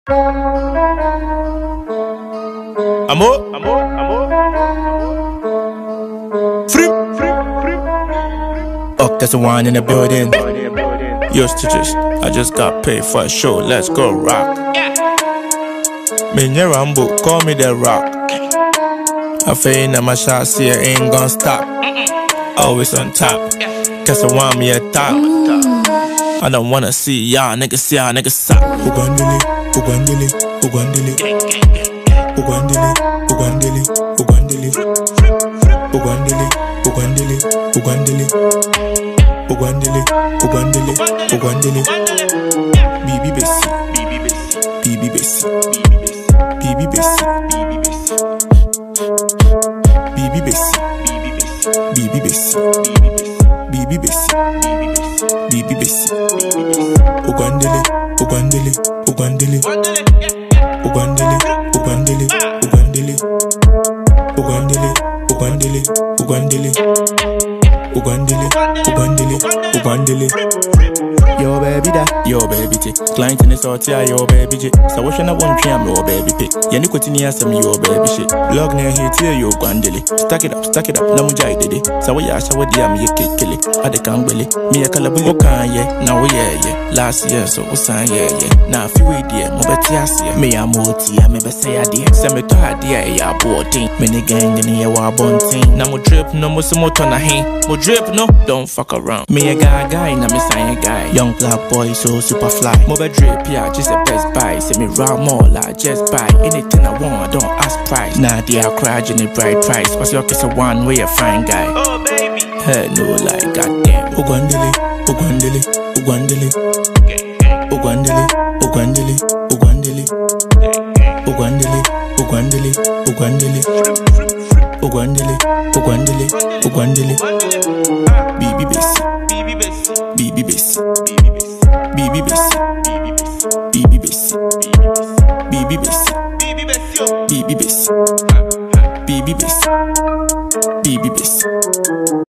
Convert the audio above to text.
Amo. Free. Oh, there's a one in the building. Yo, Stitches, I just got paid for a show. Let's go rock. Minye Rambo, call me the rock. I feel na my shots here ain't gon' stop. Always on top. Cause I want me a top. I don't wanna see y'all niggas stop. Ugandele. Ugandele. Ugandele. Ugandele. Ugandele. Ugandele. Ugandele. Ugandele. Ugandele. Ugandele. Bibi Bessie. Bibi Bessie. Bibi Bessie. Bibi Bessie. Bibi Bessie. Bibi Bessie. Bibi Bessie. Ugandele. Ugandele. Ugandele. Ugandele. Ugandele. Ugandele. Ugandele. Ugandele. Ugandele. Ugandele. Ugandele. Yo baby da, yo baby T. Client in the sort here, yo baby J. So what should I want to yo baby P. Yani continue some yo baby shit. Blog near here here yo Gwandele. Stack it up, no mujai did it. So what ya so what ya me kill it. I de can't really. Me a calabu can yeah. Now yeah. Last year so what's yeah. Now if you wait there, mo betiasia. Me a moti, I me be say idea. Send me to idea ya boating. Me ni gang in here wa bunting. Now mo drip no mo some motor na hin. Mo drip no, don't fuck around. Me a guy, now me sign a guy. Young black boy so super fly. Mo be drip yeah, just a best buy. Say me round more like just buy. Anything I want, I don't ask price. Nah they are crying the bright price. Cause your kiss a one way a fine guy. Oh baby. Hey no like goddamn. Ugandele. Ugandele. Ugandele. Ugandele. Ugandele. Ugandele. Ugandele. Ugandele. Ugandele. Ugandele. Ugandele. Ugandele. Bibi Bessie. Bibi Bessie. Bibi Bessie. Bibi Bessie. Bibi Bessie. Bibi Bessie. Bibi Bessie. Bibi Bessie.